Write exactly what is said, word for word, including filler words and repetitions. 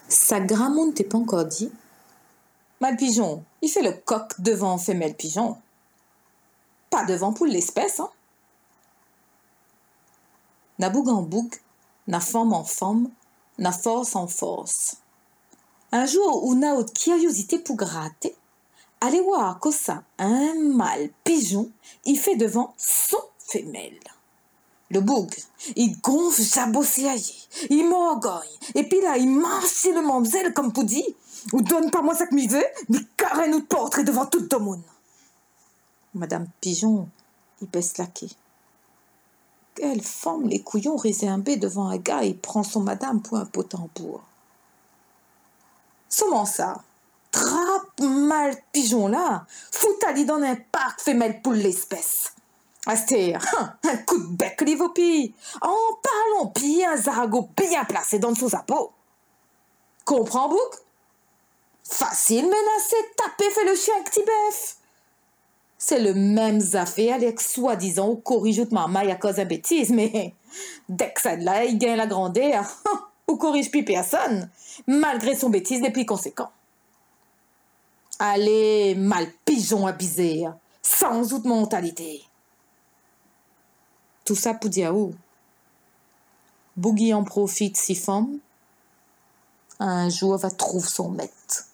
Sa grand-monde t'est pas encore dit. Mâle pigeon, il fait le coq devant femelle pigeon. Pas devant pour l'espèce, hein. Na boug en boug, na forme en forme, na force en force. Un jour où na haute curiosité pour gratter, allez voir que ça, un mâle pigeon, il fait devant son femelle. Le boug, il gonfle jabosséaillé, il m'orgogne, et puis là, il marche le mamzelle comme pour dire, ou donne pas moi ça que m'y veut, mais carré nous portrait devant tout le monde. Madame Pigeon, il baisse laqué. Quelle forme les couillons réservés devant un gars et prend son madame pour un pot en bois. Comment ça? Trappe mal pigeon là, fout-ali dans un parc femelle pour l'espèce. Astér, un coup de bec les vopis, en parlant bien zarago bien placé dans son sapot. Comprends bouc? Facile menacer, taper fait le chien petit bœuf. C'est le même affaire avec soi-disant au corrige de maman à cause de bêtise, mais dès que ça de là, il gagne la grandeur, ou corrige plus personne, malgré son bêtise les plus conséquents. Allez, mal pigeon abusé, sans autre mentalité. Tout ça pour dire où? Boogie en profite si femme, un jour va trouver son maître.